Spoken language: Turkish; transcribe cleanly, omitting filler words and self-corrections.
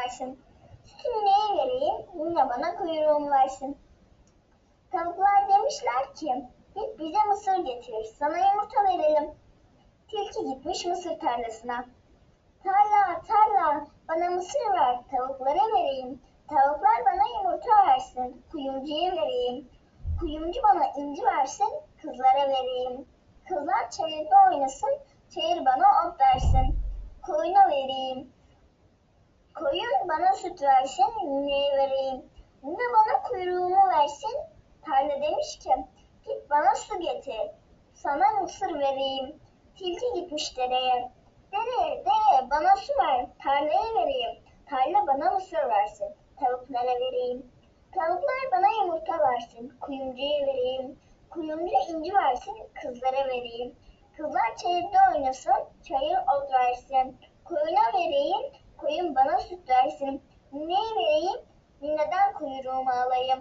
versin. Sütünü neye vereyim, yine bana kuyruğumu versin. Tavuklar demişler ki, git bize mısır getir, sana yumurta verelim. Tilki gitmiş mısır tarlasına. Tarla, tarla, bana mısır ver, tavuklara vereyim. Tavuklar bana yumurta versin, kuyumcuya vereyim. Kuyumcu bana inci versin, kızlara vereyim. Kızlar çayırda oynasın, çayır bana ot versin. Koyuna vereyim. Koyun bana süt versin, neye vereyim. Yine bana kuyruğumu versin. Tarla demiş ki, git bana su getir, sana mısır vereyim. Tilki gitmiş dereye. Dere, bana su ver, tarlaya vereyim. Tarla bana mısır versin, tavuklara vereyim. Tavuklar bana yumurta versin, kuyumcuya vereyim. Kuyumcu inci versin, kızlara vereyim. Kızlar çayırda oynasın, çayır ot versin. Koyuna vereyim, koyun bana süt versin. Neye vereyim, neden kuyruğumu alayım?